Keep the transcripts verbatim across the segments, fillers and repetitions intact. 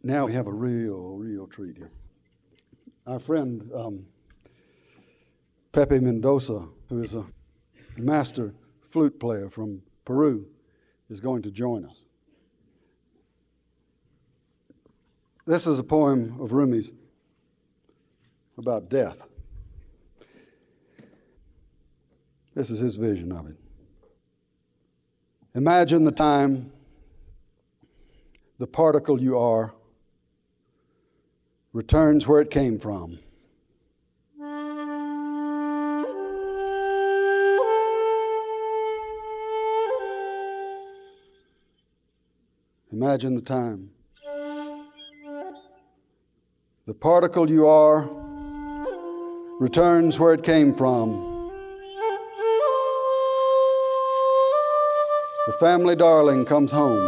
Now we have a real, real treat here. Our friend um, Pepe Mendoza, who is a master flute player from Peru, is going to join us. This is a poem of Rumi's about death. This is his vision of it. Imagine the time the particle you are returns where it came from. Imagine the time the particle you are returns where it came from. The family darling comes home.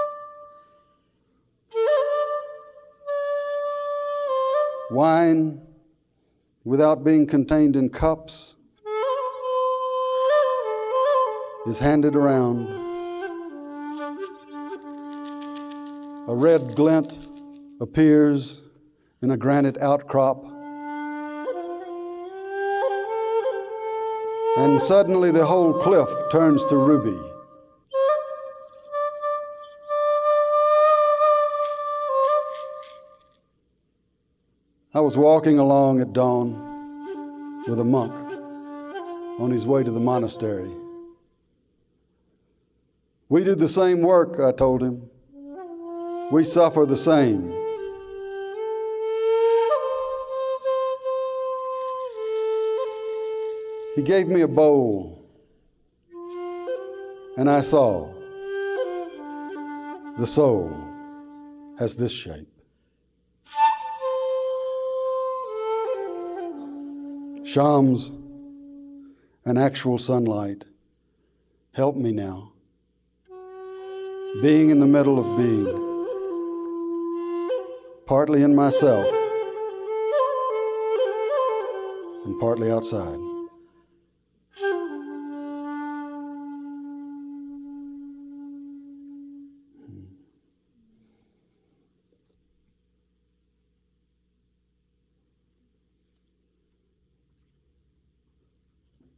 Wine, without being contained in cups, is handed around. A red glint appears in a granite outcrop. And suddenly the whole cliff turns to ruby. I was walking along at dawn with a monk on his way to the monastery. We do the same work, I told him. We suffer the same. He gave me a bowl, and I saw the soul has this shape. Shams and actual sunlight help me now, being in the middle of being, partly in myself and partly outside.